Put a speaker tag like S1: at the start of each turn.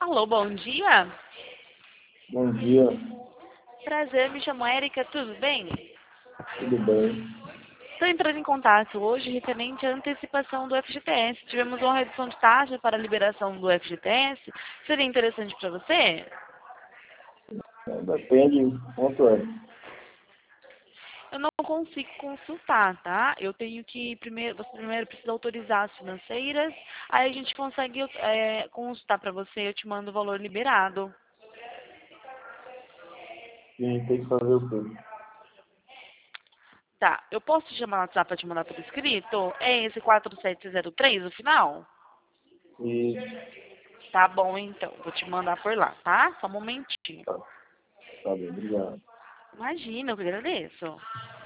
S1: Alô, bom dia.
S2: Bom dia,
S1: Prazer, me chamo Érica, tudo bem?
S2: tudo bem?
S1: Estou entrando em contato hoje referente à antecipação do FGTS. Tivemos uma redução de taxa para a liberação do FGTS. Seria interessante para você?
S2: Depende quanto é.
S1: Eu não consigo consultar, tá? Eu tenho que você primeiro precisa autorizar as financeiras, aí a gente consegue consultar para você, eu te mando o valor liberado.
S2: Sim, tem que fazer o quê?
S1: Tá, eu posso te chamar no WhatsApp para te mandar por escrito? É esse 4703 o final?
S2: Isso,
S1: Tá bom, então. Vou te mandar por lá, tá? Só um momentinho.
S2: tá, tá bem, obrigado.
S1: Imagina, eu que agradeço.